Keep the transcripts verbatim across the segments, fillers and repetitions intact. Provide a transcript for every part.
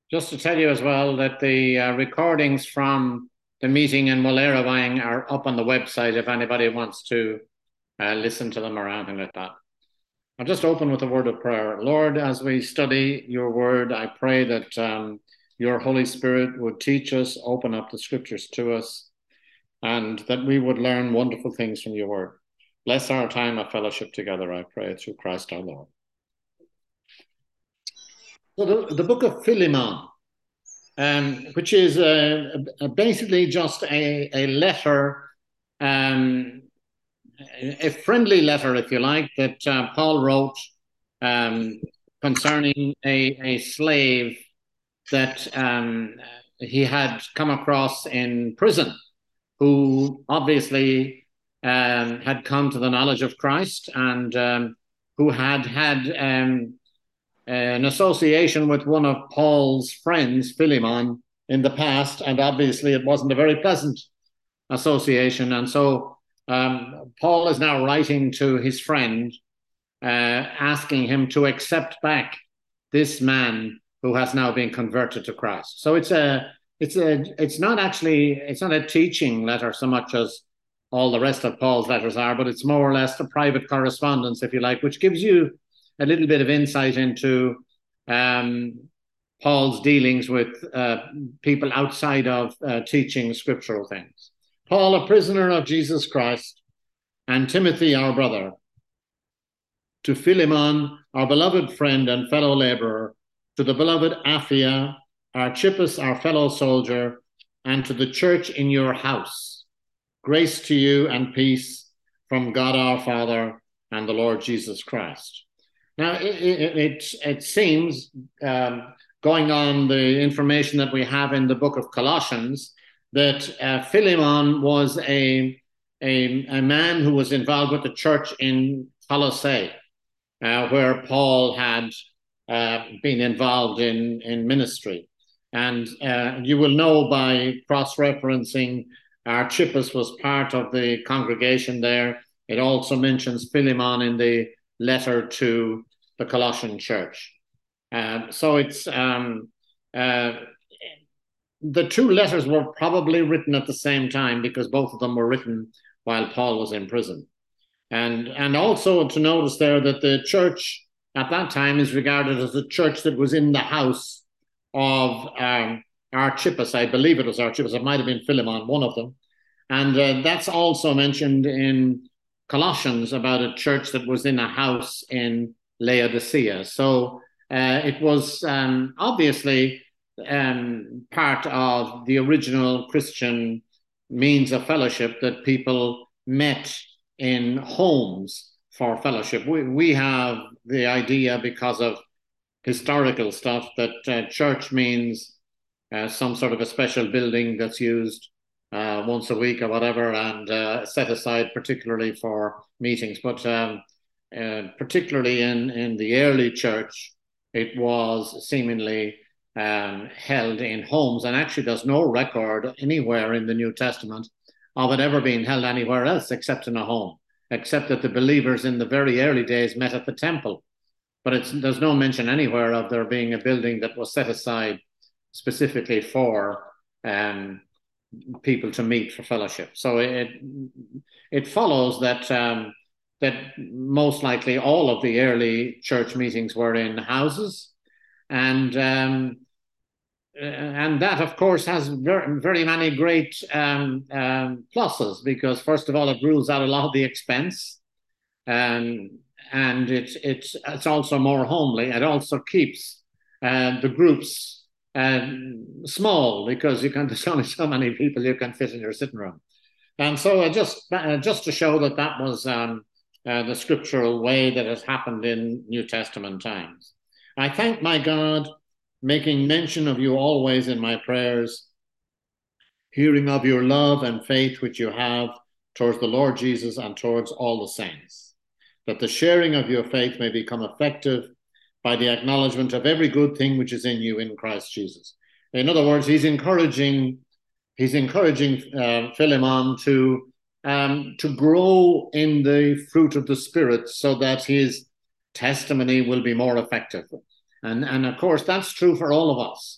Just to tell you as well that the uh, recordings from the meeting in Mulleravang are up on the website if anybody wants to uh, listen to them or anything like that. I'll just open with a word of prayer. Lord, as we study your word, I pray that um, your Holy Spirit would teach us, open up the scriptures to us, and that we would learn wonderful things from your word. Bless our time of fellowship together, I pray, through Christ our Lord. So the, the book of Philemon, um, which is uh, basically just a, a letter, um, a friendly letter, if you like, that uh, Paul wrote um, concerning a, a slave that um, he had come across in prison, who obviously um, had come to the knowledge of Christ and um, who had had um, an association with one of Paul's friends, Philemon, in the past, and obviously it wasn't a very pleasant association. And so um, Paul is now writing to his friend, uh, asking him to accept back this man who has now been converted to Christ. So it's a, it's a, it's not actually, it's not a teaching letter so much as all the rest of Paul's letters are, but it's more or less a private correspondence, if you like, which gives you a little bit of insight into um, Paul's dealings with uh, people outside of uh, teaching scriptural things. Paul, a prisoner of Jesus Christ, and Timothy, our brother, to Philemon, our beloved friend and fellow laborer, to the beloved Apphia, Archippus, our fellow soldier, and to the church in your house. Grace to you and peace from God our Father and the Lord Jesus Christ. Now, it, it, it, it seems, um, going on the information that we have in the book of Colossians, that uh, Philemon was a, a, a man who was involved with the church in Colossae, uh, where Paul had uh, been involved in, in ministry. And uh, you will know by cross-referencing, Archippus was part of the congregation there. It also mentions Philemon in the letter to the Colossian church. Uh, so it's um, uh, the two letters were probably written at the same time because both of them were written while Paul was in prison. And, and also to notice there that the church at that time is regarded as a church that was in the house of um, Archippus. I believe it was Archippus. It might have been Philemon, one of them. And uh, that's also mentioned in Colossians about a church that was in a house in Laodicea. So uh, it was um, obviously um, part of the original Christian means of fellowship that people met in homes for fellowship. We, we have the idea because of historical stuff that uh, church means uh, some sort of a special building that's used uh, once a week or whatever and uh, set aside particularly for meetings. But um, uh, particularly in, in the early church, it was seemingly um, held in homes. And actually, there's no record anywhere in the New Testament of it ever being held anywhere else except in a home, except that the believers in the very early days met at the temple. But it's, there's no mention anywhere of there being a building that was set aside specifically for um, people to meet for fellowship. So it it follows that um, that most likely all of the early church meetings were in houses, and um, and that of course has very, very many great um, um, pluses because first of all it rules out a lot of the expense. Um, and it's it's it's also more homely. It also keeps uh, the groups um, small because you can there's only so many people you can fit in your sitting room, and so uh, just uh, just to show that that was um, uh, the scriptural way that has happened in New Testament times. I thank my God, making mention of you always in my prayers, hearing of your love and faith which you have towards the Lord Jesus and towards all the saints, that the sharing of your faith may become effective by the acknowledgement of every good thing which is in you in Christ Jesus. In other words, he's encouraging, he's encouraging uh, Philemon to, um, to grow in the fruit of the Spirit so that his testimony will be more effective. And, and of course, that's true for all of us.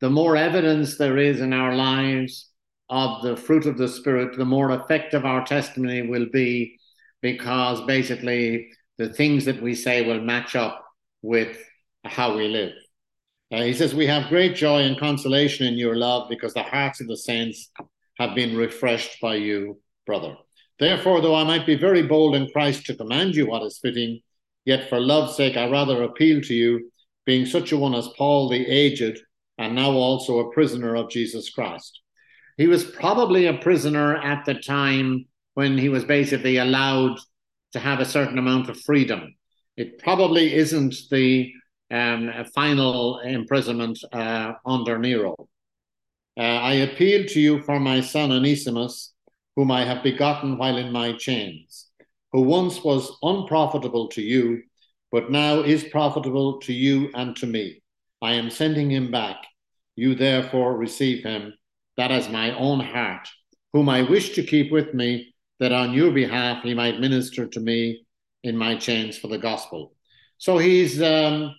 the more evidence there is in our lives of the fruit of the Spirit, the more effective our testimony will be, because basically the things that we say will match up with how we live. Uh, he says, we have great joy and consolation in your love, because the hearts of the saints have been refreshed by you, brother. Therefore, though I might be very bold in Christ to command you what is fitting, yet for love's sake I rather appeal to you, being such a one as Paul the aged, and now also a prisoner of Jesus Christ. He was probably a prisoner at the time when he was basically allowed to have a certain amount of freedom. It probably isn't the um, final imprisonment uh, under Nero. Uh, I appeal to you for my son Onesimus, whom I have begotten while in my chains, who once was unprofitable to you, but now is profitable to you and to me. I am sending him back. You therefore receive him, that is my own heart, whom I wish to keep with me, that on your behalf he might minister to me in my chains for the gospel. So he's, um,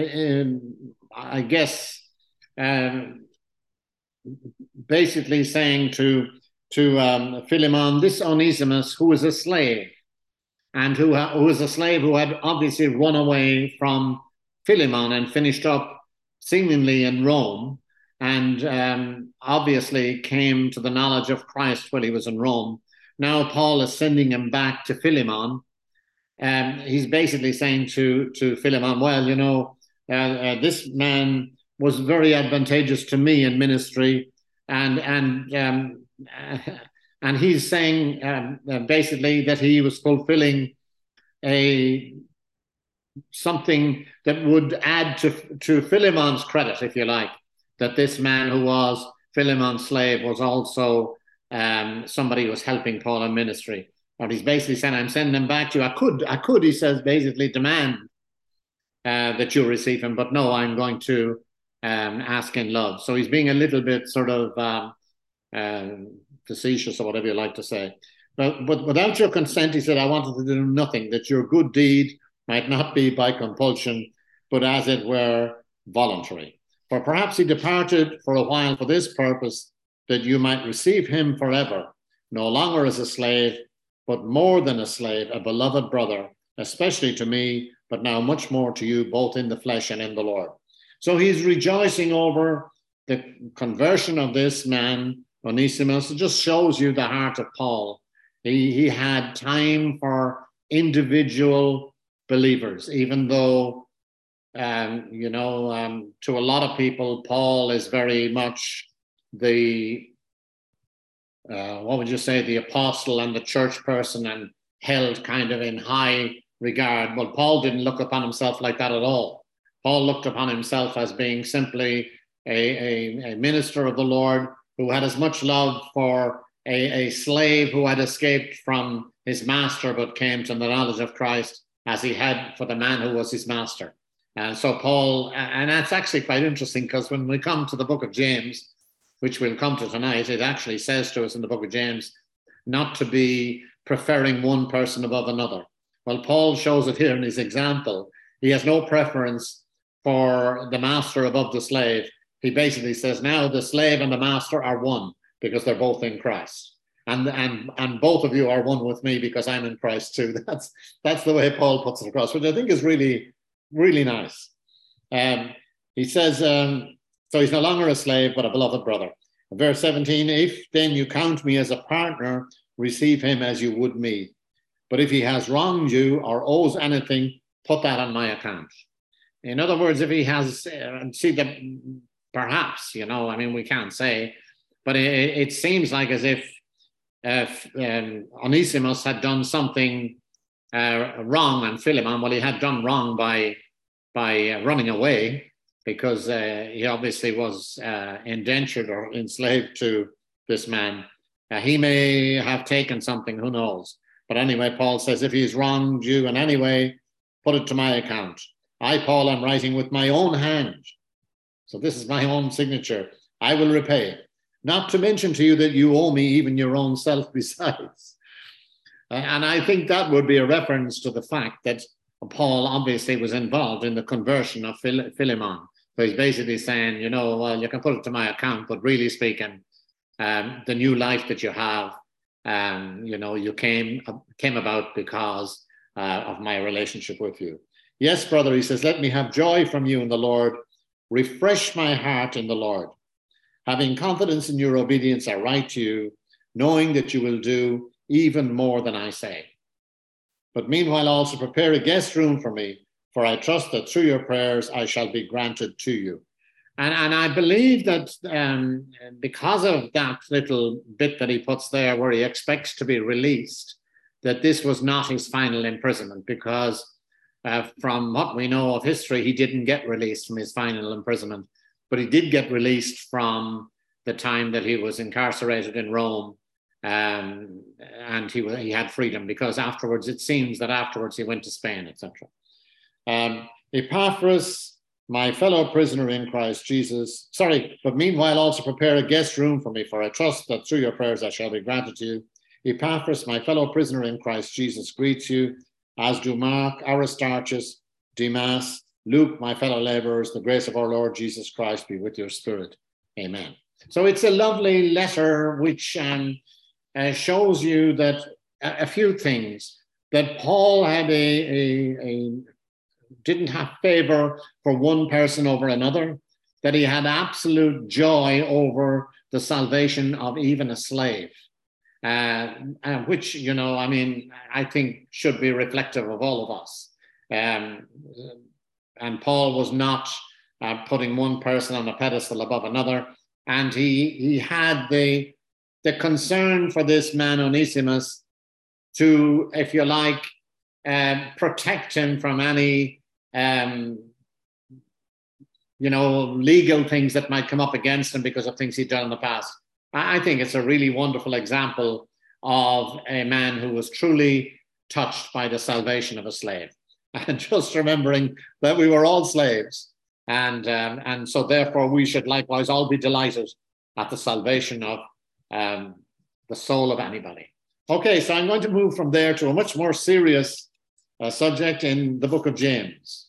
I guess, um, basically saying to, to um, Philemon, this Onesimus, who was a slave, and who, who was a slave who had obviously run away from Philemon and finished up seemingly in Rome, and um, obviously came to the knowledge of Christ while he was in Rome. Now Paul is sending him back to Philemon. Um, he's basically saying to, to Philemon, well, you know, uh, uh, this man was very advantageous to me in ministry, and and um, and he's saying um, uh, basically that he was fulfilling a something that would add to to Philemon's credit, if you like, that this man who was Philemon's slave was also um, somebody who was helping Paul in ministry. Or he's basically saying, I'm sending him back to you. I could, I could, he says, basically demand uh, that you receive him, but no, I'm going to um, ask in love. So he's being a little bit sort of um, uh, facetious, or whatever you like to say. But, but without your consent, he said, I wanted to do nothing, that your good deed might not be by compulsion, but as it were voluntary. For perhaps he departed for a while for this purpose, that you might receive him forever, no longer as a slave, but more than a slave, a beloved brother, especially to me, but now much more to you, both in the flesh and in the Lord. So he's rejoicing over the conversion of this man, Onesimus. It just shows you the heart of Paul. He, he had time for individual believers, even though, um, you know, um, to a lot of people, Paul is very much the Uh, what would you say, the apostle and the church person, and held kind of in high regard. Well, Paul didn't look upon himself like that at all. Paul looked upon himself as being simply a, a, a minister of the Lord who had as much love for a, a slave who had escaped from his master but came to the knowledge of Christ as he had for the man who was his master. And so Paul, and that's actually quite interesting, because when we come to the book of James, which we'll come to tonight, it actually says to us in the book of James not to be preferring one person above another. Well, Paul shows it here in his example. He has no preference for the master above the slave. He basically says, now the slave and the master are one, because they're both in Christ. And, and, and both of you are one with me because I'm in Christ too. That's, that's the way Paul puts it across, which I think is really, really nice. Um, he says, um, so he's no longer a slave, but a beloved brother. Verse seventeen, if then you count me as a partner, receive him as you would me. But if he has wronged you or owes anything, put that on my account. In other words, if he has, uh, see that perhaps, you know, I mean, we can't say, but it, it seems like as if uh, um, Onesimus had done something uh, wrong, and Philemon, well, he had done wrong by, by uh, running away, because uh, he obviously was uh, indentured or enslaved to this man. Uh, he may have taken something, who knows? But anyway, Paul says, if he's wronged you in any way, put it to my account. I, Paul, am writing with my own hand. So this is my own signature. I will repay. Not to mention to you that you owe me even your own self besides. Uh, and I think that would be a reference to the fact that Paul obviously was involved in the conversion of Phil- Philemon. So he's basically saying, you know, well, you can put it to my account, but really speaking, um, the new life that you have, um, you know, you came came about because uh, of my relationship with you. Yes, brother, he says, let me have joy from you in the Lord. Refresh my heart in the Lord. Having confidence in your obedience, I write to you, knowing that you will do even more than I say. But meanwhile, also prepare a guest room for me, for I trust that through your prayers I shall be granted to you. And, and I believe that um, because of that little bit that he puts there where he expects to be released, that this was not his final imprisonment, because uh, from what we know of history, he didn't get released from his final imprisonment, but he did get released from the time that he was incarcerated in Rome, um, and he, he had freedom, because afterwards, it seems that afterwards he went to Spain, et cetera. Um, Epaphras, my fellow prisoner in Christ Jesus, sorry, but meanwhile also prepare a guest room for me, for I trust that through your prayers I shall be granted to you. Epaphras, my fellow prisoner in Christ Jesus, greets you, as do Mark, Aristarchus, Demas, Luke, my fellow laborers. The grace of our Lord Jesus Christ be with your spirit. Amen. So it's a lovely letter which um, uh, shows you that a, a few things, that Paul had a, a, a didn't have favor for one person over another, that he had absolute joy over the salvation of even a slave, uh, uh, which, you know, I mean, I think should be reflective of all of us. Um, and Paul was not uh, putting one person on a pedestal above another. And he, he had the, the concern for this man Onesimus to, if you like, uh, protect him from any Um, you know, legal things that might come up against him because of things he'd done in the past. I think it's a really wonderful example of a man who was truly touched by the salvation of a slave. And just remembering that we were all slaves. And, um, and so therefore we should likewise all be delighted at the salvation of um, the soul of anybody. Okay, so I'm going to move from there to a much more serious uh, subject in the book of James.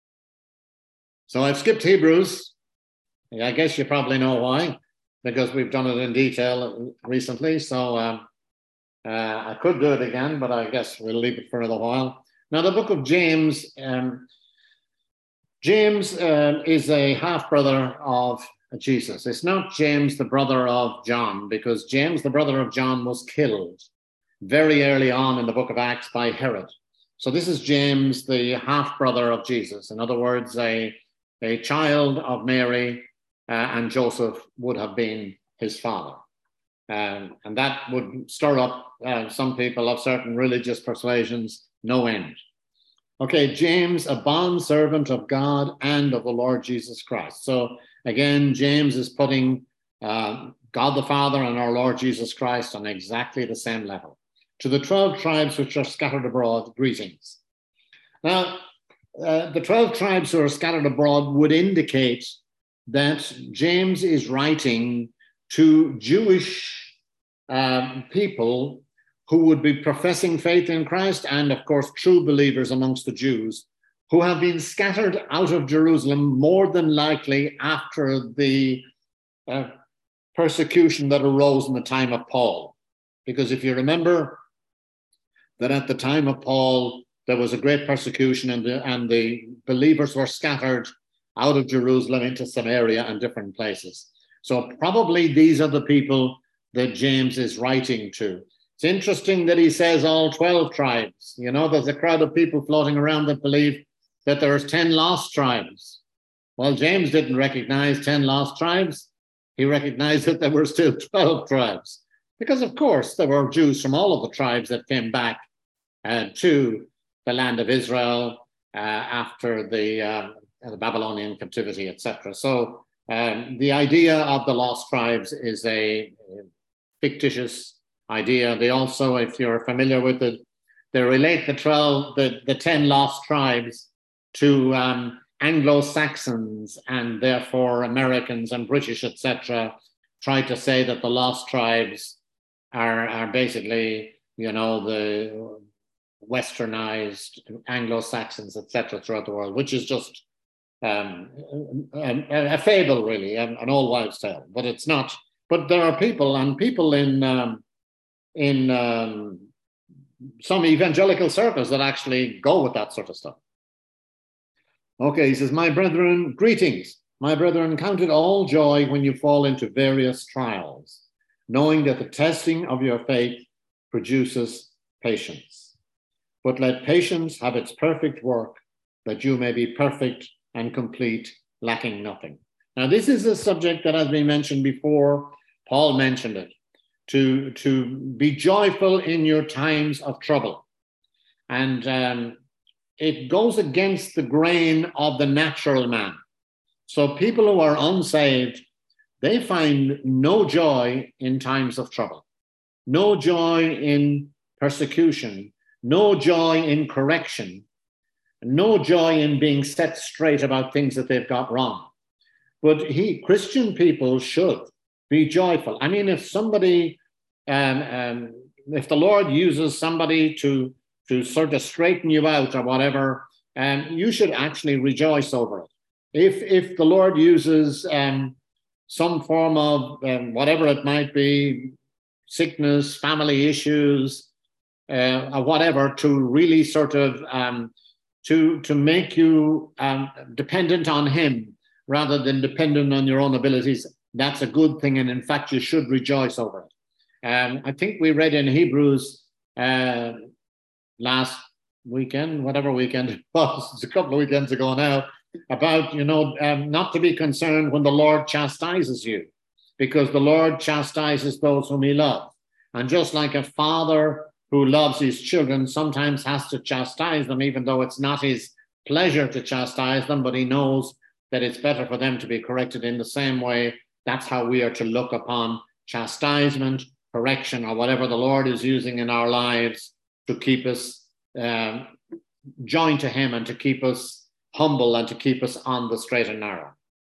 So I've skipped Hebrews. I guess you probably know why, because we've done it in detail recently. So um, uh, I could do it again, but I guess we'll leave it for another while. Now, the book of James, um, James uh, is a half-brother of Jesus. It's not James, the brother of John, because James, the brother of John, was killed very early on in the book of Acts by Herod. So this is James, the half-brother of Jesus. In other words, a A child of Mary uh, and Joseph would have been his father. Um, and that would stir up uh, some people of certain religious persuasions, no end. Okay, James, a bondservant of God and of the Lord Jesus Christ. So again, James is putting uh, God the Father and our Lord Jesus Christ on exactly the same level. To the twelve tribes which are scattered abroad, greetings. Now, Uh, the twelve tribes who are scattered abroad would indicate that James is writing to Jewish um, people who would be professing faith in Christ and, of course, true believers amongst the Jews who have been scattered out of Jerusalem more than likely after the uh, persecution that arose in the time of Paul. Because if you remember that at the time of Paul, there was a great persecution, and the, and the believers were scattered out of Jerusalem into Samaria and different places. So probably these are the people that James is writing to. It's interesting that he says all twelve tribes. You know, there's a crowd of people floating around that believe that there's ten lost tribes. Well, James didn't recognize ten lost tribes. He recognized that there were still twelve tribes. Because, of course, there were Jews from all of the tribes that came back uh, to the land of Israel uh, after the, uh, the Babylonian captivity, et cetera. So um, the idea of the lost tribes is a fictitious idea. They also, if you're familiar with it, they relate the twelve, the, the ten lost tribes to um, Anglo-Saxons, and therefore Americans and British, et cetera, try to say that the lost tribes are, are basically, you know, the westernized Anglo-Saxons, et cetera, throughout the world, which is just um, a, a fable, really, an, an old wives' tale. But it's not. But there are people, and people in um, in um, some evangelical circles that actually go with that sort of stuff. Okay, he says, my brethren, greetings. My brethren, count it all joy when you fall into various trials, knowing that the testing of your faith produces patience. But let patience have its perfect work, that you may be perfect and complete, lacking nothing. Now, this is a subject that has been mentioned before. Paul mentioned it, to, to be joyful in your times of trouble. And um, it goes against the grain of the natural man. So people who are unsaved, they find no joy in times of trouble, no joy in persecution, no joy in correction, no joy in being set straight about things that they've got wrong. But he, Christian people should be joyful. I mean, if somebody, um, um, if the Lord uses somebody to, to sort of straighten you out or whatever, um, you should actually rejoice over it. If, if the Lord uses um, some form of um, whatever it might be, sickness, family issues, uh, or whatever, to really sort of um, to, to make you um, dependent on him rather than dependent on your own abilities, that's a good thing. And in fact, you should rejoice over it. Um, I think we read in Hebrews uh, last weekend, whatever weekend it was, it's a couple of weekends ago now, about, you know, um, not to be concerned when the Lord chastises you, because the Lord chastises those whom he loves. And just like a father who loves his children sometimes has to chastise them, even though it's not his pleasure to chastise them, but he knows that it's better for them to be corrected. In the same way, that's how we are to look upon chastisement, correction, or whatever the Lord is using in our lives to keep us um, joined to him and to keep us humble and to keep us on the straight and narrow.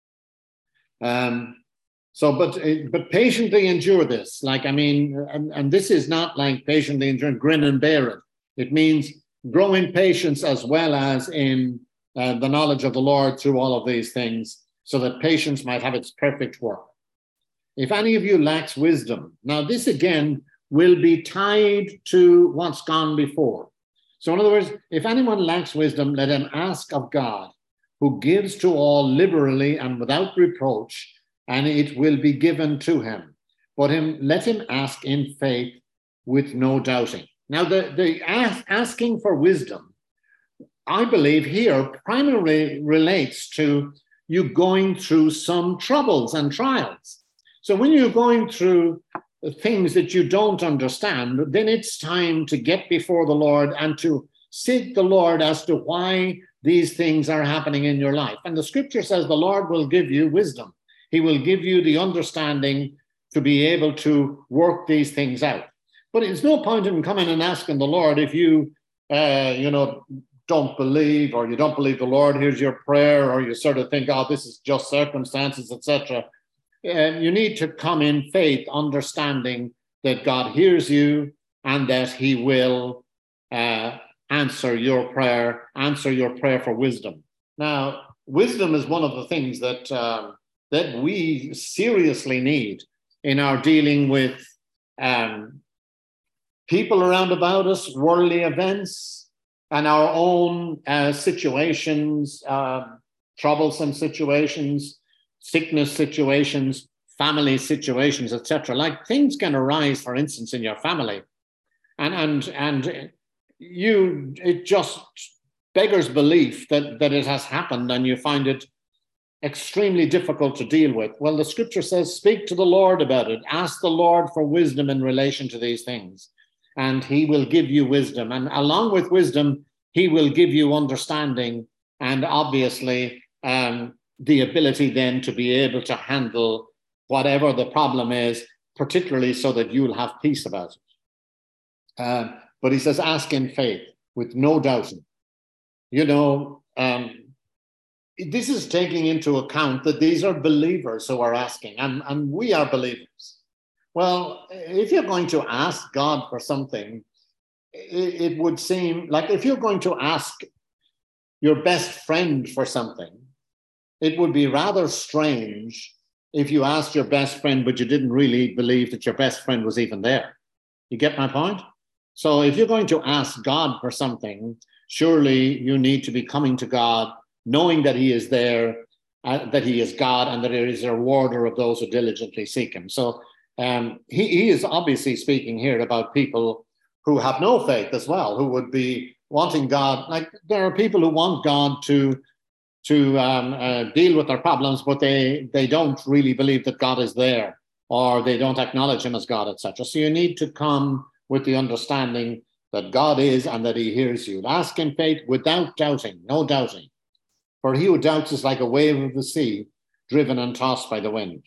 Um, so, but but patiently endure this. Like, I mean, and, and this is not like patiently endure, grin and bear it. It means grow in patience as well as in uh, the knowledge of the Lord through all of these things, so that patience might have its perfect work. If any of you lacks wisdom, now this again will be tied to what's gone before. So in other words, if anyone lacks wisdom, let him ask of God, who gives to all liberally and without reproach, and it will be given to him. But him, let him ask in faith with no doubting. Now, the, the ask, asking for wisdom, I believe here primarily relates to you going through some troubles and trials. So when you're going through things that you don't understand, then it's time to get before the Lord and to seek the Lord as to why these things are happening in your life. And the scripture says the Lord will give you wisdom. He will give you the understanding to be able to work these things out. But it's no point in coming and asking the Lord if you, uh, you know, don't believe, or you don't believe the Lord, here's your prayer, or you sort of think, oh, this is just circumstances, et cetera. And you need to come in faith, understanding that God hears you and that he will uh, answer your prayer, answer your prayer for wisdom. Now, wisdom is one of the things that uh, that we seriously need in our dealing with um, people around about us, worldly events, and our own uh, situations, uh, troublesome situations, sickness situations, family situations, et cetera. Like, things can arise, for instance, in your family, and and and you it just beggars belief that that it has happened, and you find it extremely difficult to deal with. Well, the scripture says, speak to the Lord about it. Ask the Lord for wisdom in relation to these things, and he will give you wisdom. And along with wisdom, he will give you understanding, and obviously um, the ability then to be able to handle whatever the problem is, particularly so that you'll have peace about it. Uh, but he says, ask in faith with no doubting. You know, um, this is taking into account that these are believers who are asking, and, and we are believers. Well, if you're going to ask God for something, it, it would seem like if you're going to ask your best friend for something, it would be rather strange if you asked your best friend, but you didn't really believe that your best friend was even there. You get my point? So if you're going to ask God for something, surely you need to be coming to God, knowing that he is there, uh, that he is God, and that he is a rewarder of those who diligently seek him. So um, he, he is obviously speaking here about people who have no faith as well, who would be wanting God. Like there are people who want God to to um, uh, deal with their problems, but they, they don't really believe that God is there, or they don't acknowledge him as God, et cetera. So you need to come with the understanding that God is and that he hears you. Ask in faith without doubting, no doubting. For he who doubts is like a wave of the sea, driven and tossed by the wind.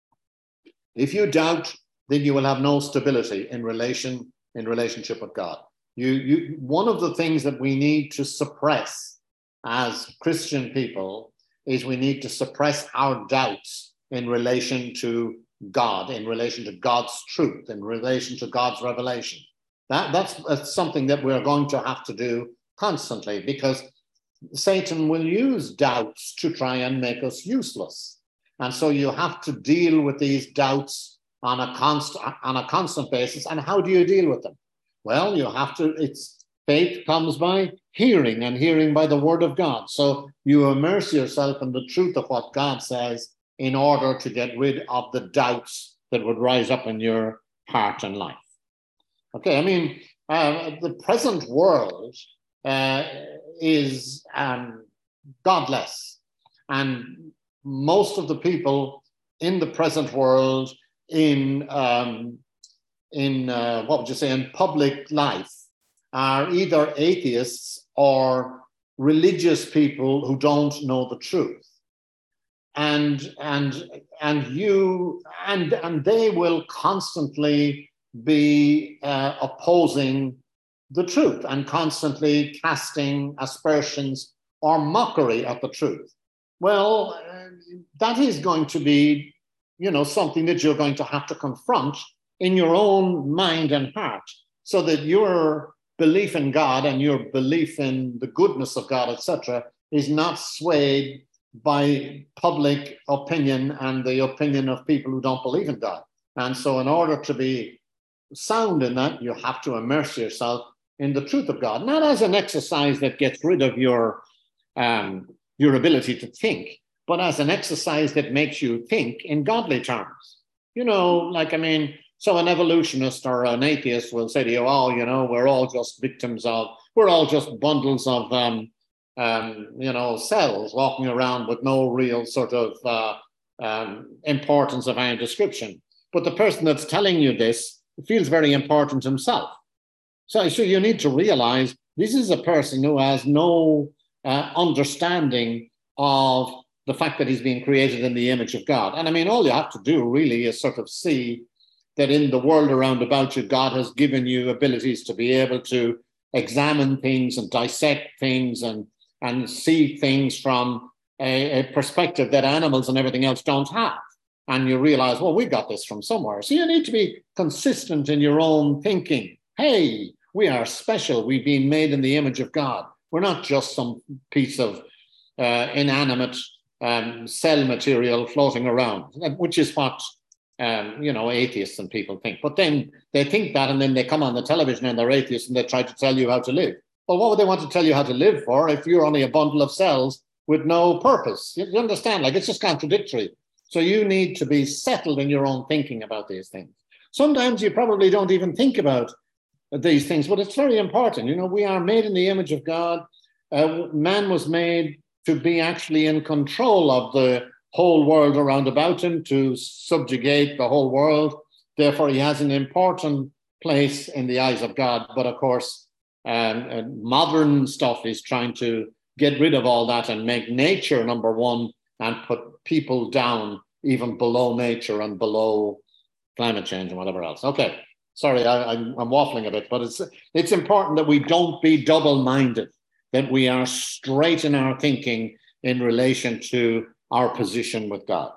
If you doubt, then you will have no stability in relation in relationship with God. You, you, one of the things that we need to suppress as Christian people is we need to suppress our doubts in relation to God, in relation to God's truth, in relation to God's revelation. That, that's, that's something that we're going to have to do constantly, because Satan will use doubts to try and make us useless. And so you have to deal with these doubts on a constant, on a constant basis. And how do you deal with them? Well, you have to, it's, faith comes by hearing, and hearing by the word of God. So you immerse yourself in the truth of what God says in order to get rid of the doubts that would rise up in your heart and life. Okay, I mean, uh, the present world uh, is um, godless. And most of the people in the present world, in, um, in uh, what would you say, in public life, are either atheists or religious people who don't know the truth. And, and, and you, and, and they will constantly be uh, opposing the truth and constantly casting aspersions or mockery at the truth. Well, uh, that is going to be, you know, something that you're going to have to confront in your own mind and heart, so that your belief in God and your belief in the goodness of God, et cetera, is not swayed by public opinion and the opinion of people who don't believe in God. And so in order to be sound in that, you have to immerse yourself in the truth of God, not as an exercise that gets rid of your, um, your ability to think, but as an exercise that makes you think in godly terms. You know, like, I mean, so an evolutionist or an atheist will say to you, oh, you know, we're all just victims of, we're all just bundles of, um, um, you know, cells walking around with no real sort of uh, um, importance of any description. But the person that's telling you this feels very important himself. So, so you need to realize this is a person who has no uh, understanding of the fact that he's being created in the image of God. And I mean, all you have to do really is sort of see that in the world around about you, God has given you abilities to be able to examine things and dissect things and, and see things from a, a perspective that animals and everything else don't have. And you realize, well, we got this from somewhere. So you need to be consistent in your own thinking. Hey, we are special. We've been made in the image of God. We're not just some piece of uh, inanimate um, cell material floating around, which is what Um, you know, atheists and people think. But then they think that, and then they come on the television and they're atheists and they try to tell you how to live. Well, what would they want to tell you how to live for if you're only a bundle of cells with no purpose? You, you understand? Like, it's just contradictory. So you need to be settled in your own thinking about these things. Sometimes you probably don't even think about these things, but it's very important. You know, we are made in the image of God. Uh, man was made to be actually in control of the whole world around about him, to subjugate the whole world. Therefore, he has an important place in the eyes of God. But of course, um, modern stuff is trying to get rid of all that and make nature number one and put people down even below nature and below climate change and whatever else. Okay, sorry, I, I'm, I'm waffling a bit, but it's, it's important that we don't be double-minded, that we are straight in our thinking in relation to our position with God.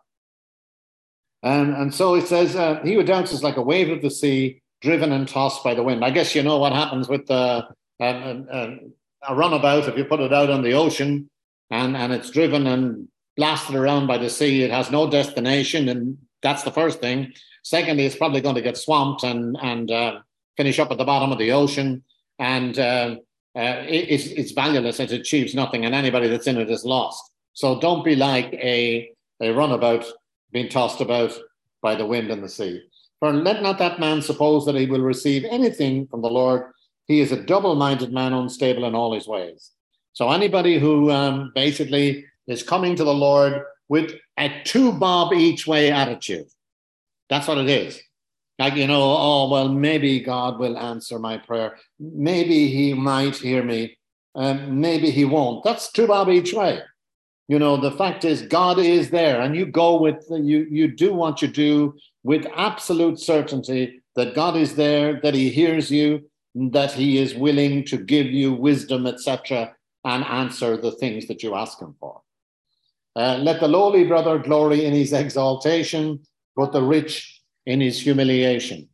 And, and so it says, uh, he who doubts is like a wave of the sea, driven and tossed by the wind. I guess you know what happens with the, uh, uh, uh, a runabout, if you put it out on the ocean and, and it's driven and blasted around by the sea. It has no destination, and that's the first thing. Secondly, it's probably going to get swamped and and uh, finish up at the bottom of the ocean, and uh, uh, it, it's, it's valueless. It achieves nothing, and anybody that's in it is lost. So don't be like a, a runabout being tossed about by the wind and the sea. For let not that man suppose that he will receive anything from the Lord. He is a double-minded man, unstable in all his ways. So anybody who um, basically is coming to the Lord with a two bob each way attitude, that's what it is. Like, you know, oh, well, maybe God will answer my prayer. Maybe he might hear me. Um, maybe he won't. That's two bob each way. You know, the fact is God is there, and you go with, you, you do what you do with absolute certainty that God is there, that he hears you, that he is willing to give you wisdom, et cetera, and answer the things that you ask him for. Uh, let the lowly brother glory in his exaltation, but the rich in his humiliation.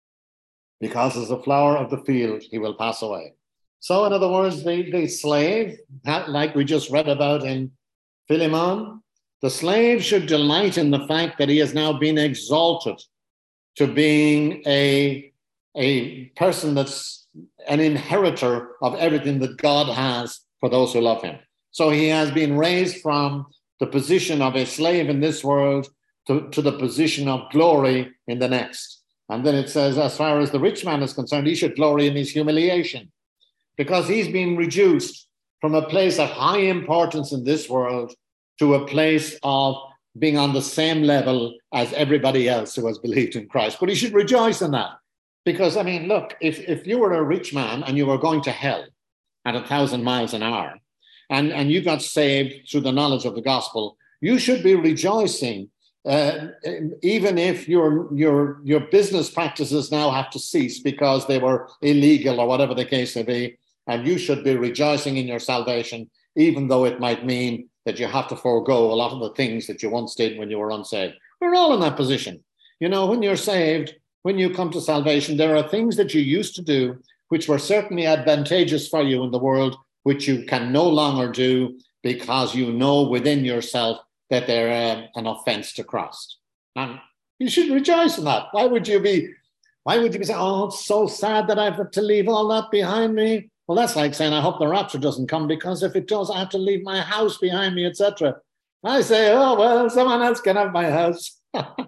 Because as a flower of the field, he will pass away. So in other words, the, the slave, like we just read about in Philemon, the slave should delight in the fact that he has now been exalted to being a, a person that's an inheritor of everything that God has for those who love him. So he has been raised from the position of a slave in this world to, to the position of glory in the next. And then it says, as far as the rich man is concerned, he should glory in his humiliation, because he's been reduced from a place of high importance in this world to a place of being on the same level as everybody else who has believed in Christ. But he should rejoice in that. Because, I mean, look, if, if you were a rich man and you were going to hell at a thousand miles an hour, and, and you got saved through the knowledge of the gospel, you should be rejoicing, uh, even if your, your, your business practices now have to cease because they were illegal or whatever the case may be. And you should be rejoicing in your salvation, even though it might mean that you have to forego a lot of the things that you once did when you were unsaved. We're all in that position. You know, when you're saved, when you come to salvation, there are things that you used to do which were certainly advantageous for you in the world, which you can no longer do because you know within yourself that they're uh, an offense to Christ. And you should rejoice in that. Why would you be, why would you be saying, oh, it's so sad that I have to leave all that behind me? Well, that's like saying, I hope the rapture doesn't come, because if it does, I have to leave my house behind me, et cetera. I say, oh, well, someone else can have my house.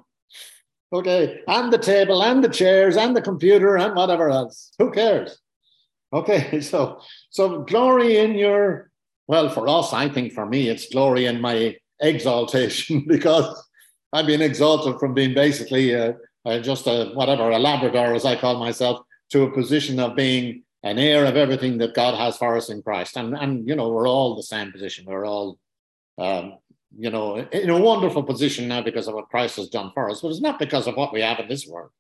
Okay, and the table and the chairs and the computer and whatever else. Who cares? Okay, so so glory in your, well, for us, I think for me, it's glory in my exaltation, because I've been exalted from being basically uh, uh, just a, whatever, a Labrador, as I call myself, to a position of being an heir of everything that God has for us in Christ. And, and you know, we're all the same position. We're all, um, you know, in a wonderful position now because of what Christ has done for us, but it's not because of what we have in this world.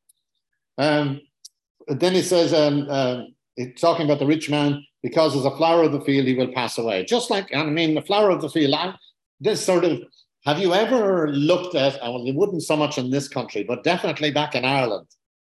Um, then he says, um, uh, it's talking about the rich man, because as a flower of the field, he will pass away. Just like, I mean, the flower of the field, I, this sort of, have you ever looked at, well, you wouldn't so much in this country, but definitely back in Ireland,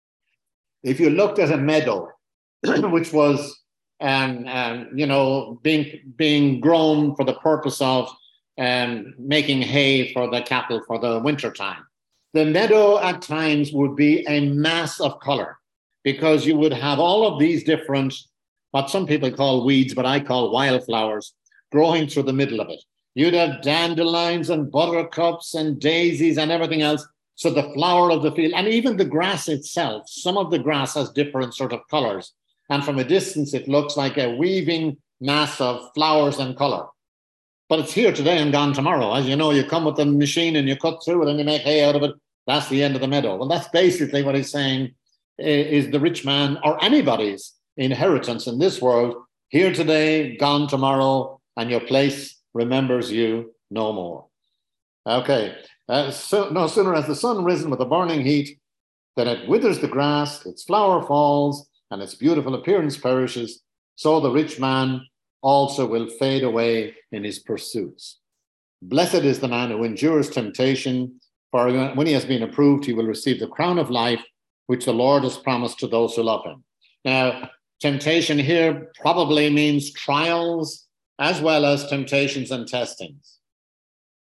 if you looked at a meadow, which was, um, um, you know, being being grown for the purpose of um, making hay for the cattle for the winter time. The meadow at times would be a mass of color, because you would have all of these different, what some people call weeds, but I call wildflowers, growing through the middle of it. You'd have dandelions and buttercups and daisies and everything else. So the flower of the field, and even the grass itself, some of the grass has different sort of colors. And from a distance, it looks like a weaving mass of flowers and color. But it's here today and gone tomorrow. As you know, you come with the machine and you cut through it and you make hay out of it. That's the end of the meadow. Well, that's basically what he's saying is the rich man, or anybody's inheritance in this world, here today, gone tomorrow, and your place remembers you no more. Okay. Uh, so, no sooner has the sun risen with a burning heat than it withers the grass, its flower falls, and its beautiful appearance perishes, so the rich man also will fade away in his pursuits. Blessed is the man who endures temptation, for when he has been approved, he will receive the crown of life, which the Lord has promised to those who love him. Now, temptation here probably means trials as well as temptations and testings.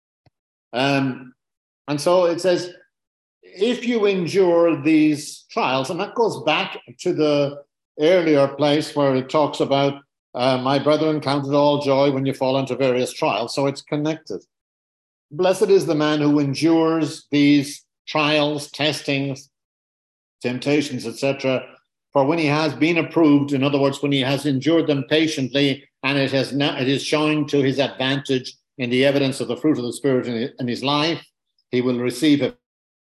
Um, and so it says, if you endure these trials, and that goes back to the earlier place where it talks about, uh, my brethren, count it all joy when you fall into various trials. So it's connected. Blessed is the man who endures these trials, testings, temptations, et cetera. For when he has been approved, in other words, when he has endured them patiently, and it has not, it is showing to his advantage in the evidence of the fruit of the Spirit in his life, he will receive it,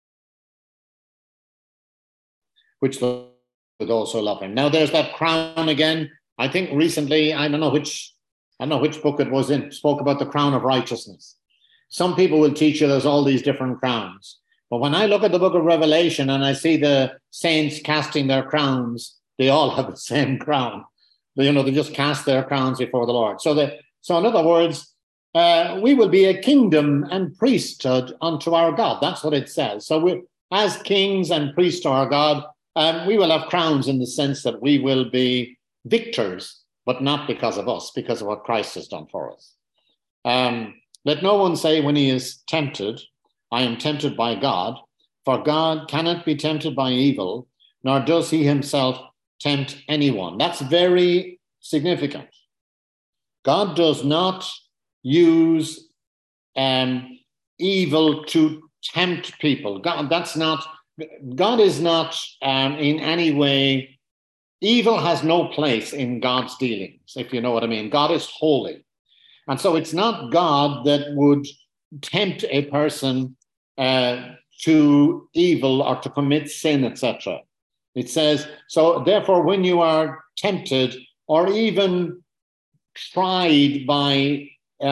which would also love him. Now there's that crown again. I think recently, I don't know which, I don't know which book it was in, spoke about the crown of righteousness. Some people will teach you there's all these different crowns. But when I look at the book of Revelation and I see the saints casting their crowns, they all have the same crown. You know, they just cast their crowns before the Lord. So, the, so in other words, uh, we will be a kingdom and priesthood unto our God. That's what it says. So we, as kings and priests to our God, um, we will have crowns in the sense that we will be victors, but not because of us, because of what Christ has done for us. Um, let no one say when he is tempted, I am tempted by God, for God cannot be tempted by evil, nor does he himself tempt anyone. That's very significant. God does not use um, evil to tempt people. God, that's not, God is not um, in any way, evil has no place in God's dealings, if you know what I mean. God is holy. And so it's not God that would tempt a person uh, to evil or to commit sin, et cetera. It says, so therefore, when you are tempted or even tried by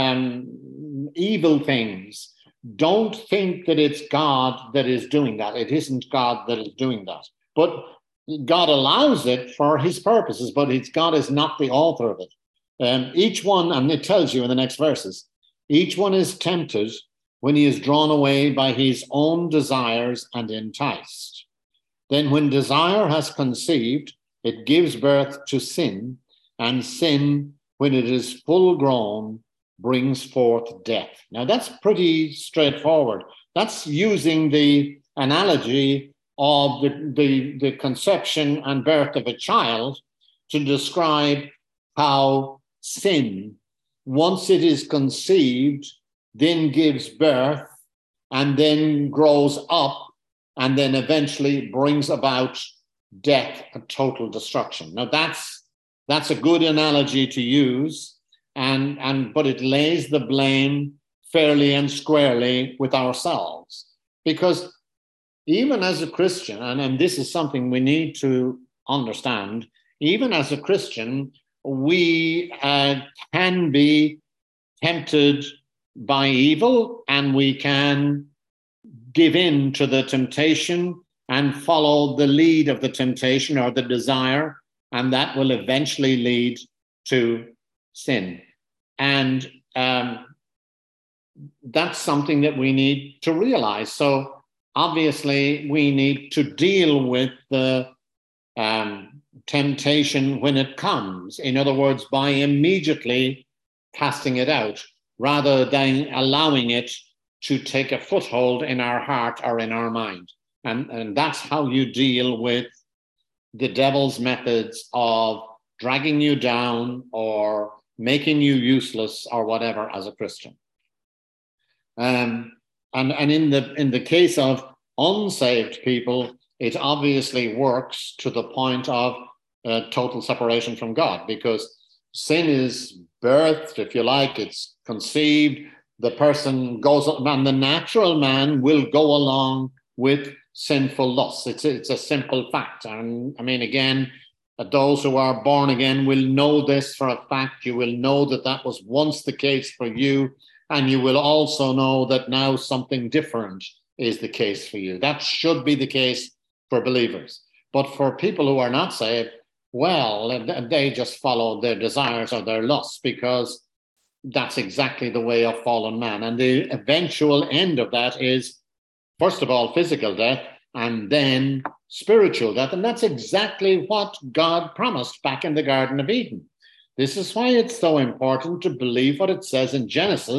um, evil things, don't think that it's God that is doing that. It isn't God that is doing that. But God allows it for his purposes, but it's, God is not the author of it. Um, each one, and it tells you in the next verses, each one is tempted when he is drawn away by his own desires and enticed. Then when desire has conceived, it gives birth to sin, and sin, when it is full grown, brings forth death. Now that's pretty straightforward. That's using the analogy of the, the, the conception and birth of a child to describe how sin, once it is conceived, then gives birth and then grows up and then eventually brings about death and total destruction. Now that's that's a good analogy to use, and, and but it lays the blame fairly and squarely with ourselves. Because even as a Christian, and, and this is something we need to understand, even as a Christian, we uh, can be tempted by evil, and we can give in to the temptation and follow the lead of the temptation or the desire, and that will eventually lead to sin. And um, that's something that we need to realize. So obviously we need to deal with the um, temptation when it comes. In other words, by immediately casting it out, rather than allowing it to take a foothold in our heart or in our mind. And, and that's how you deal with the devil's methods of dragging you down or making you useless or whatever as a Christian. Um, and and in the in the case of unsaved people, it obviously works to the point of uh, total separation from God, because sin is birthed, if you like, it's conceived, the person goes, and the natural man will go along with sinful lusts. It's, it's a simple fact. And I mean, again, those who are born again will know this for a fact. You will know that that was once the case for you, and you will also know that now something different is the case for you. That should be the case for believers. But for people who are not saved, well, they just follow their desires or their lusts, because that's exactly the way of fallen man. And the eventual end of that is, first of all, physical death, and then spiritual death. And that's exactly what God promised back in the Garden of Eden. This is why it's so important to believe what it says in Genesis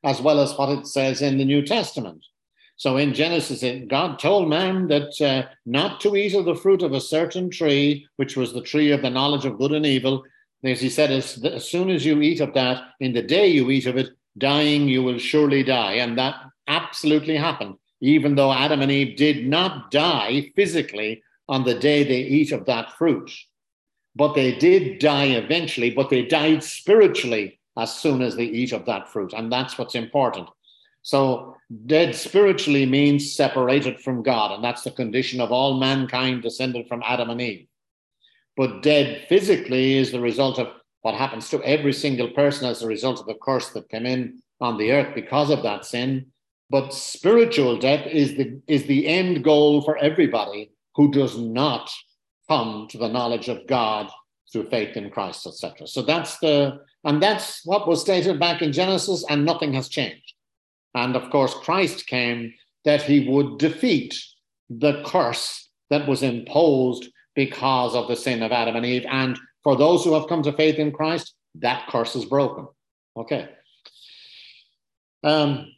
as well as what it says in the New Testament. So in Genesis, God told man that uh, not to eat of the fruit of a certain tree, which was the tree of the knowledge of good and evil. As he said, as, as soon as you eat of that, in the day you eat of it, dying you will surely die. And that absolutely happened, even though Adam and Eve did not die physically on the day they eat of that fruit. But they did die eventually, but they died spiritually as soon as they eat of that fruit. And that's what's important. So dead spiritually means separated from God, and that's the condition of all mankind descended from Adam and Eve. But dead physically is the result of what happens to every single person as a result of the curse that came in on the earth because of that sin. But spiritual death is the, is the end goal for everybody who does not come to the knowledge of God through faith in Christ, et cetera. So that's the, and that's what was stated back in Genesis, and nothing has changed. And of course, Christ came that he would defeat the curse that was imposed because of the sin of Adam and Eve. And for those who have come to faith in Christ, that curse is broken. Okay. Um,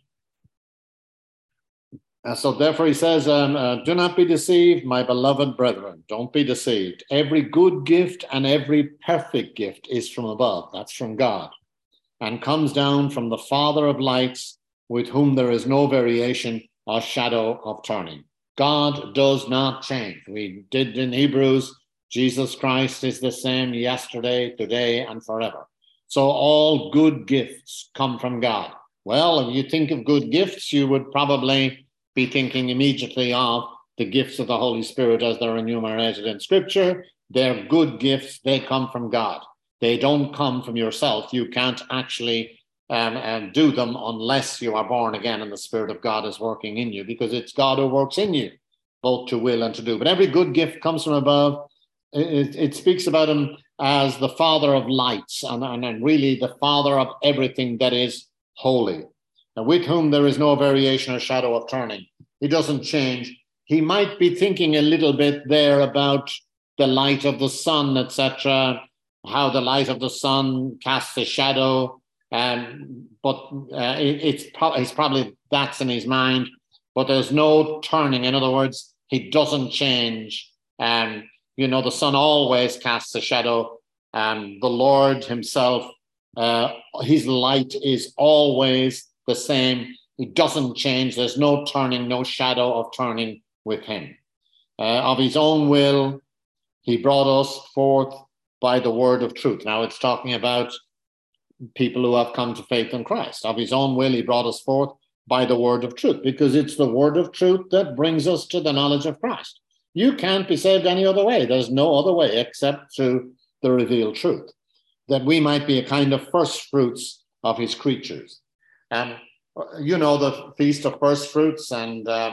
so therefore he says, um, uh, do not be deceived, my beloved brethren. Don't be deceived. Every good gift and every perfect gift is from above. That's from God. And comes down from the Father of lights, with whom there is no variation or shadow of turning. God does not change. We did in Hebrews, Jesus Christ is the same yesterday, today, and forever. So all good gifts come from God. Well, if you think of good gifts, you would probably be thinking immediately of the gifts of the Holy Spirit as they're enumerated in Scripture. They're good gifts. They come from God. They don't come from yourself. You can't actually Um, and do them unless you are born again and the Spirit of God is working in you, because it's God who works in you, both to will and to do. But every good gift comes from above. It, it speaks about him as the Father of lights, and, and, and really the Father of everything that is holy, and with whom there is no variation or shadow of turning. He doesn't change. He might be thinking a little bit there about the light of the sun, et cetera, how the light of the sun casts a shadow. Um, but uh, it, it's, pro- it's probably that's in his mind, but there's no turning. In other words, he doesn't change. Um, you know, the sun always casts a shadow. Um, the Lord himself, uh, his light is always the same. He doesn't change. There's no turning, no shadow of turning with him. Uh, of his own will, he brought us forth by the word of truth. Now it's talking about people who have come to faith in Christ. Of his own will, he brought us forth by the word of truth, because it's the word of truth that brings us to the knowledge of Christ. You can't be saved any other way. There's no other way except through the revealed truth, that we might be a kind of first fruits of his creatures. And um, you know, the Feast of First Fruits, and um,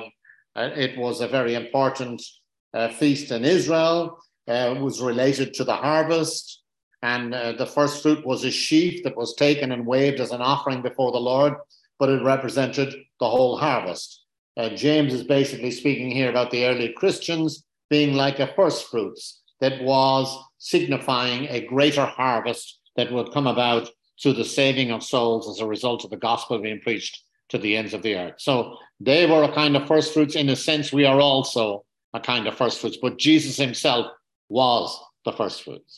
it was a very important uh, feast in Israel. Uh, it was related to the harvest. And uh, the first fruit was a sheaf that was taken and waved as an offering before the Lord, but it represented the whole harvest. Uh, James is basically speaking here about the early Christians being like a first fruits that was signifying a greater harvest that would come about through the saving of souls as a result of the gospel being preached to the ends of the earth. So they were a kind of first fruits. In a sense, we are also a kind of first fruits, but Jesus himself was the first fruits.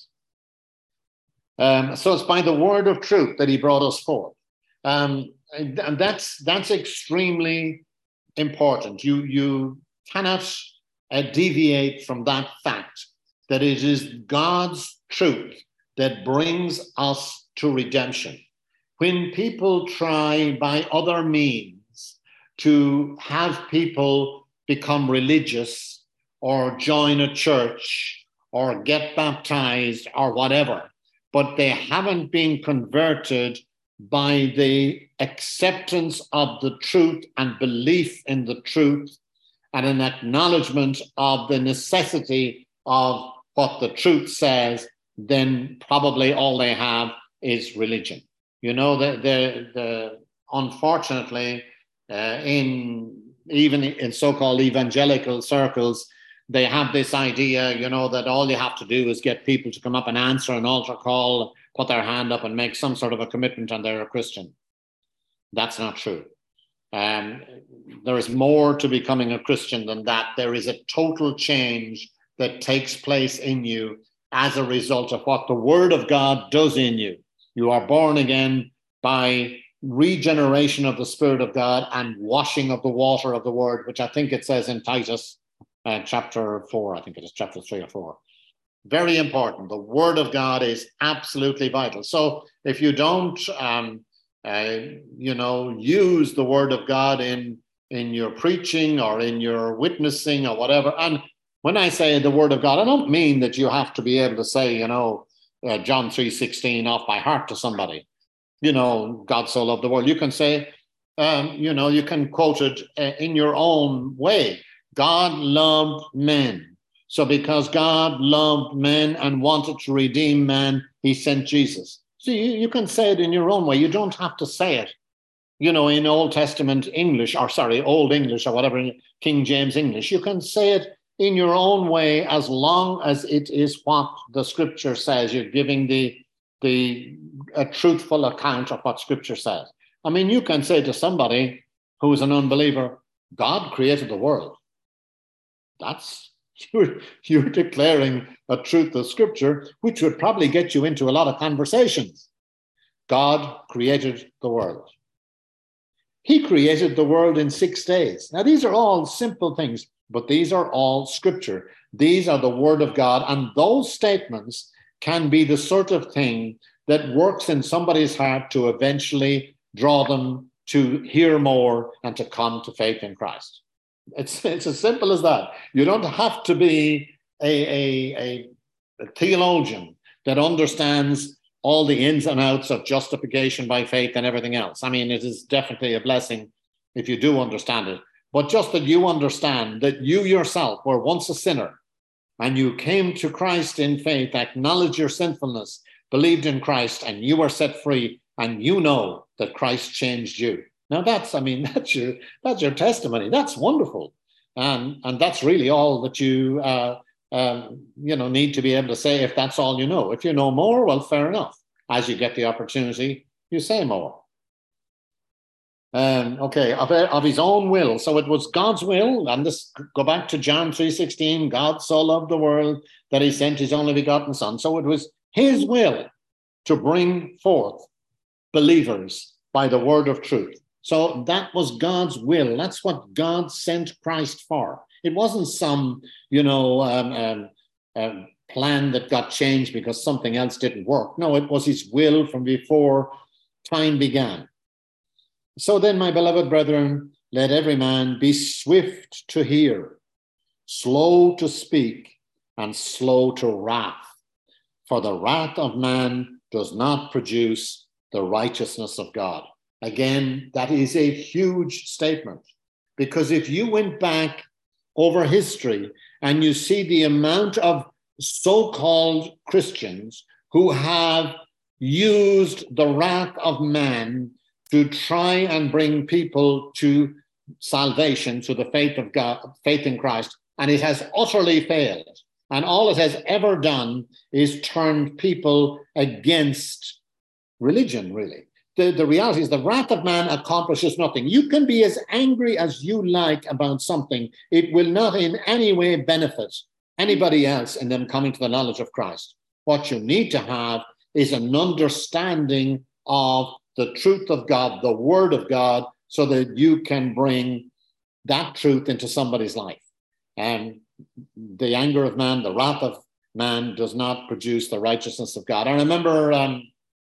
Um, so it's by the word of truth that he brought us forth. Um, and, and that's that's extremely important. You, you cannot uh, deviate from that fact that it is God's truth that brings us to redemption. When people try by other means to have people become religious or join a church or get baptized or whatever, but they haven't been converted by the acceptance of the truth and belief in the truth and an acknowledgement of the necessity of what the truth says, then probably all they have is religion. You know, the, the, the unfortunately, uh, in even in so-called evangelical circles, they have this idea, you know, that all you have to do is get people to come up and answer an altar call, put their hand up and make some sort of a commitment, and they're a Christian. That's not true. Um, there is more to becoming a Christian than that. There is a total change that takes place in you as a result of what the Word of God does in you. You are born again by regeneration of the Spirit of God and washing of the water of the Word, which I think it says in Titus uh, chapter four. I think it is chapter three or four. Very important. The Word of God is absolutely vital. So if you don't, um, uh, you know, use the Word of God in in your preaching or in your witnessing or whatever, and when I say the Word of God, I don't mean that you have to be able to say, you know, uh, John three sixteen off by heart to somebody. You know, God so loved the world. You can say, um, you know, you can quote it uh, in your own way. God loved men. So because God loved men and wanted to redeem man, he sent Jesus. So you, you can say it in your own way. You don't have to say it, you know, in Old Testament English, or sorry, Old English or whatever, King James English. You can say it in your own way as long as it is what the Scripture says. You're giving the, the a truthful account of what Scripture says. I mean, you can say to somebody who is an unbeliever, God created the world. That's You're, you're declaring a truth of Scripture, which would probably get you into a lot of conversations. God created the world. He created the world in six days. Now, these are all simple things, but these are all Scripture. These are the Word of God, and those statements can be the sort of thing that works in somebody's heart to eventually draw them to hear more and to come to faith in Christ. It's, it's as simple as that. You don't have to be a, a, a, a theologian that understands all the ins and outs of justification by faith and everything else. I mean, it is definitely a blessing if you do understand it. But just that you understand that you yourself were once a sinner and you came to Christ in faith, acknowledged your sinfulness, believed in Christ, and you were set free, and you know that Christ changed you. Now that's, I mean, that's your that's your testimony. That's wonderful, and and that's really all that you uh, um, you know need to be able to say. If that's all you know, if you know more, well, fair enough. As you get the opportunity, you say more. Um, okay, of, of his own will. So it was God's will, and this go back to John three sixteen. God so loved the world that he sent his only begotten Son. So it was his will to bring forth believers by the word of truth. So that was God's will. That's what God sent Christ for. It wasn't some, you know, um, um, um, plan that got changed because something else didn't work. No, it was his will from before time began. So then, my beloved brethren, let every man be swift to hear, slow to speak, and slow to wrath. For the wrath of man does not produce the righteousness of God. Again, that is a huge statement, because if you went back over history and you see the amount of so-called Christians who have used the wrath of man to try and bring people to salvation, to the faith of God, faith in Christ, and it has utterly failed. And all it has ever done is turned people against religion, really. The, the reality is the wrath of man accomplishes nothing. You can be as angry as you like about something. It will not in any way benefit anybody else in them coming to the knowledge of Christ. What you need to have is an understanding of the truth of God, the word of God, so that you can bring that truth into somebody's life. And the anger of man, the wrath of man does not produce the righteousness of God. I remember um,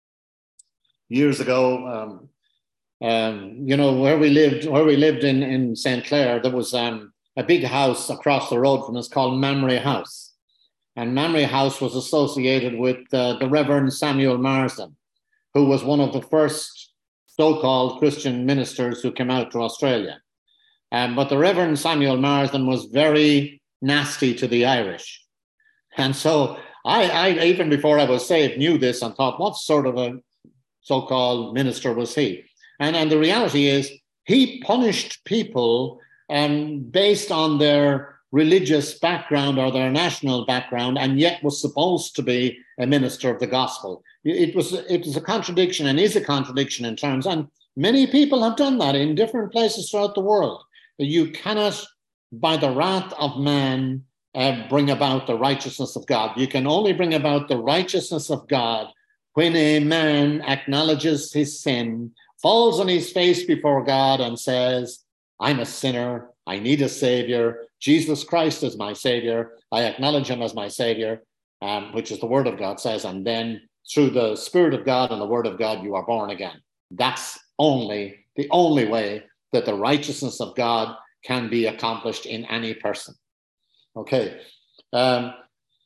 years ago, um, um, you know, where we lived, where we lived in, in Saint Clair, there was um, a big house across the road from us called Mamre House. And Mamre House was associated with uh, the Reverend Samuel Marsden, who was one of the first so-called Christian ministers who came out to Australia. Um, but the Reverend Samuel Marsden was very nasty to the Irish. And so I, I, even before I was saved, knew this and thought, what sort of a so-called minister was he? And, and the reality is he punished people um, based on their religious background or their national background, and yet was supposed to be a minister of the gospel. It was, it was a contradiction and is a contradiction in terms, and Many people have done that in different places throughout the world. You cannot, by the wrath of man, uh, bring about the righteousness of God. You can only bring about the righteousness of God when a man acknowledges his sin, falls on his face before God and says, I'm a sinner, I need a savior, Jesus Christ is my savior, I acknowledge him as my savior, um, which is the word of God says, and then through the Spirit of God and the word of God, you are born again. That's only the only way that the righteousness of God can be accomplished in any person. Okay. Um,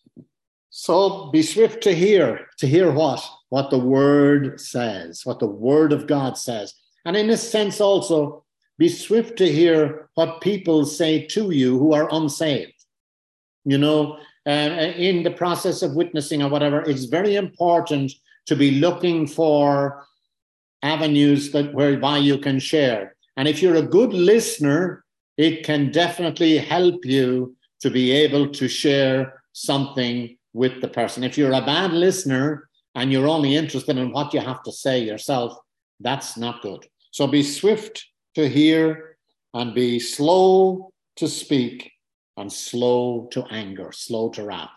so be swift to hear, to hear what? What the word says, what the word of God says. And in this sense also, be swift to hear what people say to you who are unsaved. You know, uh, in the process of witnessing or whatever, it's very important to be looking for avenues that whereby you can share. And if you're a good listener, it can definitely help you to be able to share something with the person. If you're a bad listener and you're only interested in what you have to say yourself, that's not good. So be swift to hear and be slow to speak and slow to anger, slow to wrath.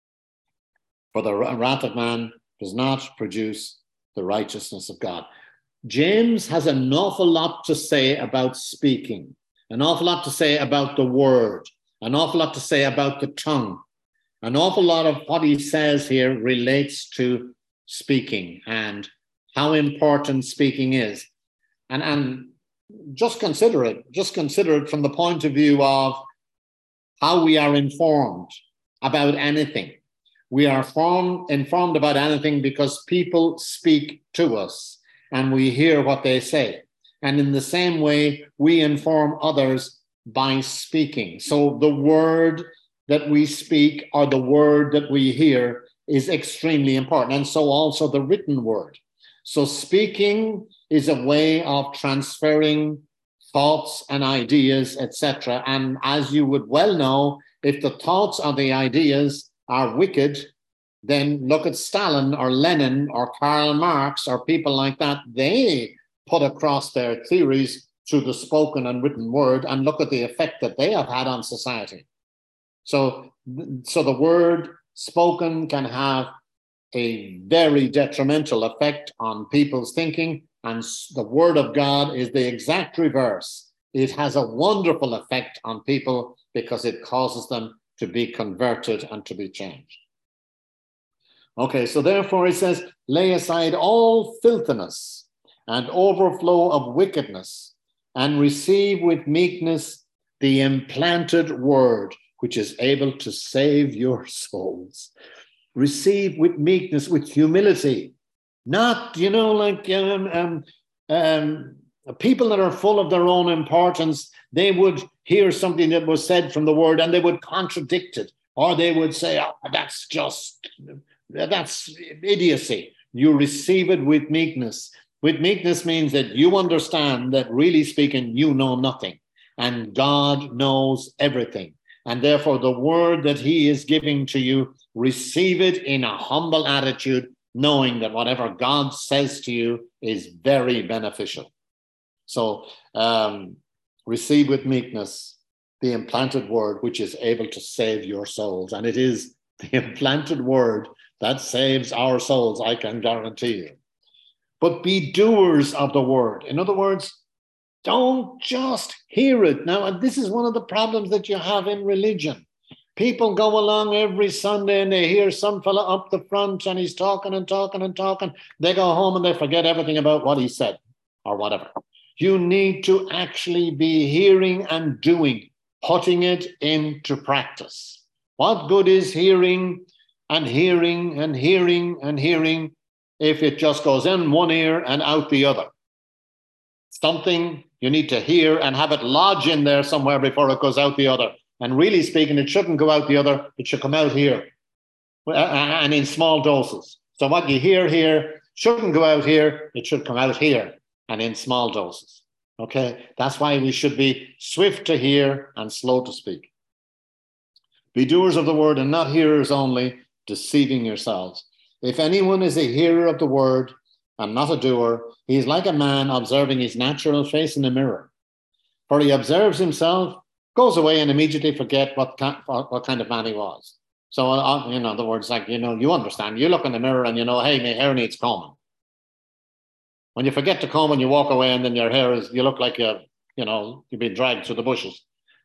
For the wrath of man does not produce the righteousness of God. James has an awful lot to say about speaking, an awful lot to say about the word, an awful lot to say about the tongue. An awful lot of what he says here relates to speaking and how important speaking is. And, and just consider it, just consider it from the point of view of how we are informed about anything. We are formed, informed about anything because people speak to us and we hear what they say. And in the same way, we inform others by speaking. So the word that we speak or the word that we hear is extremely important. And so also the written word. So speaking is a way of transferring thoughts and ideas, et cetera. And as you would well know, if the thoughts or the ideas are wicked, then look at Stalin or Lenin or Karl Marx or people like that. They put across their theories through the spoken and written word, and look at the effect that they have had on society. So, so the word spoken can have a very detrimental effect on people's thinking, and the word of God is the exact reverse. It has a wonderful effect on people because it causes them to be converted and to be changed. Okay, so therefore it says, lay aside all filthiness and overflow of wickedness, and receive with meekness the implanted word, which is able to save your souls. Receive with meekness, with humility, not, you know, like um, um, um, people that are full of their own importance. They would hear something that was said from the word and they would contradict it, or they would say, oh, that's just, that's idiocy. You receive it with meekness. With meekness means that you understand that, really speaking, you know nothing and God knows everything. And therefore, the word that he is giving to you, receive it in a humble attitude, knowing that whatever God says to you is very beneficial. So um, receive with meekness the implanted word, which is able to save your souls. And it is the implanted word that saves our souls, I can guarantee you. But be doers of the word. In other words, don't just hear it. Now, and this is one of the problems that you have in religion. People go along every Sunday and they hear some fella up the front and he's talking and talking and talking. They go home and they forget everything about what he said or whatever. You need to actually be hearing and doing, putting it into practice. What good is hearing and hearing and hearing and hearing if it just goes in one ear and out the other? Something you need to hear and have it lodge in there somewhere before it goes out the other. And really speaking, it shouldn't go out the other. It should come out here and in small doses. So what you hear here shouldn't go out here. It should come out here and in small doses. Okay, that's why we should be swift to hear and slow to speak. Be doers of the word and not hearers only, deceiving yourselves. If anyone is a hearer of the word and not a doer. He is like a man observing his natural face in a mirror. For he observes himself, goes away, and immediately forget what kind, what kind of man he was. So, uh, in other words, like, you know, you understand. You look in the mirror and you know, hey, my hair needs combing. When you forget to comb and you walk away, and then your hair is, you look like you, you know, you've been dragged through the bushes.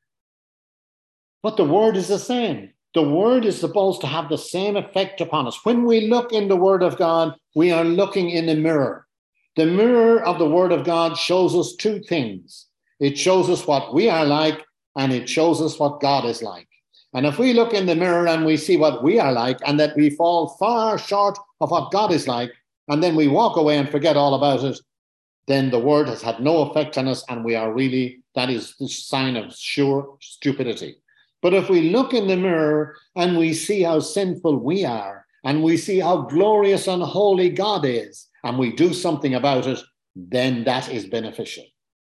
But the word is the same. The word is supposed to have the same effect upon us. When we look in the word of God, we are looking in a mirror. The mirror of the word of God shows us two things. It shows us what we are like, and it shows us what God is like. And if we look in the mirror and we see what we are like, and that we fall far short of what God is like, and then we walk away and forget all about it, then the word has had no effect on us, and we are really, that is the sign of sure stupidity. But if we look in the mirror and we see how sinful we are, and we see how glorious and holy God is, and we do something about it, then that is beneficial.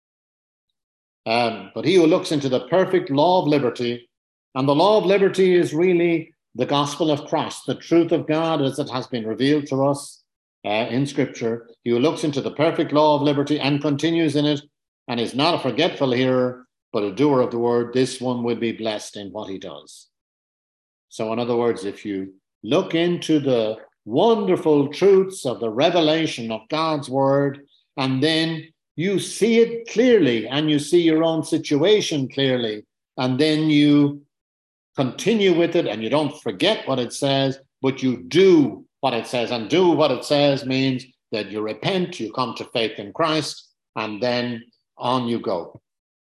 Um, but he who looks into the perfect law of liberty, and the law of liberty is really the gospel of Christ, the truth of God as it has been revealed to us uh, in Scripture. He who looks into the perfect law of liberty and continues in it, and is not a forgetful hearer, but a doer of the word, this one will be blessed in what he does. So in other words, if you look into the wonderful truths of the revelation of God's word, and then you see it clearly, and you see your own situation clearly, and then you continue with it, and you don't forget what it says, but you do what it says. And do what it says means that you repent, you come to faith in Christ, and then on you go.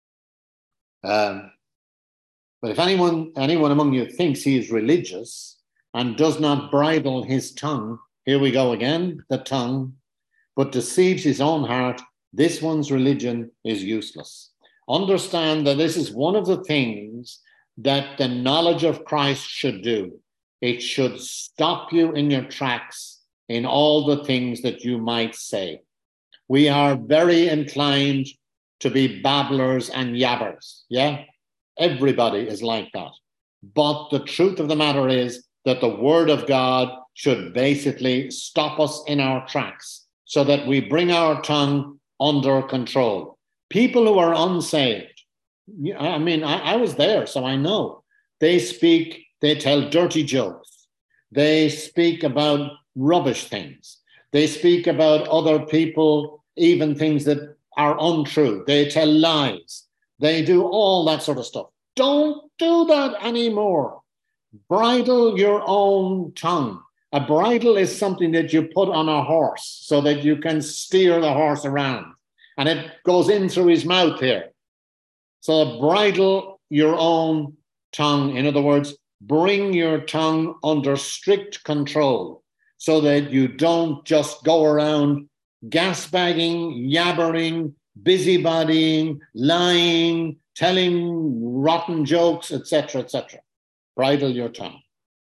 Um, but if anyone, anyone among you thinks he is religious and does not bridle his tongue, here we go again, the tongue, but deceives his own heart, this one's religion is useless. Understand that this is one of the things that the knowledge of Christ should do. It should stop you in your tracks in all the things that you might say. We are very inclined to be babblers and yabbers, yeah? Everybody is like that. But the truth of the matter is that the word of God should basically stop us in our tracks so that we bring our tongue under control. People who are unsaved, I mean, I, I was there, so I know. They speak, they tell dirty jokes. They speak about rubbish things. They speak about other people, even things that are untrue. They tell lies. They do all that sort of stuff. Don't do that anymore. Bridle your own tongue. A bridle is something that you put on a horse so that you can steer the horse around. And it goes in through his mouth here. So bridle your own tongue. In other words, bring your tongue under strict control so that you don't just go around gasbagging, yabbering, busybodying, lying, telling rotten jokes, et cetera, et cetera. Bridle your tongue.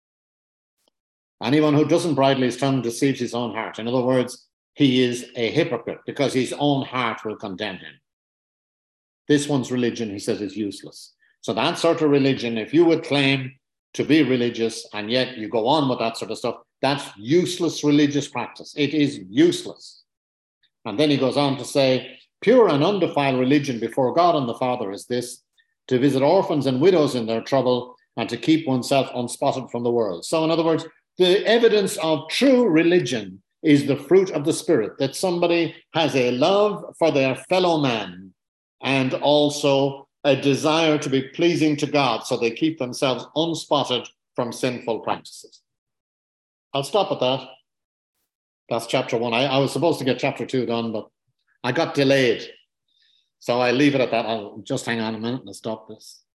Anyone who doesn't bridle his tongue deceives his own heart. In other words, he is a hypocrite because his own heart will condemn him. This one's religion, he says, is useless. So that sort of religion, if you would claim to be religious and yet you go on with that sort of stuff, that's useless religious practice. It is useless. And then he goes on to say, pure and undefiled religion before God and the Father is this, to visit orphans and widows in their trouble and to keep oneself unspotted from the world. So in other words, the evidence of true religion is the fruit of the Spirit, that somebody has a love for their fellow man and also a desire to be pleasing to God, so they keep themselves unspotted from sinful practices. I'll stop at that. That's chapter one. I, I was supposed to get chapter two done, but I got delayed. So I leave it at that. I'll just hang on a minute and stop this.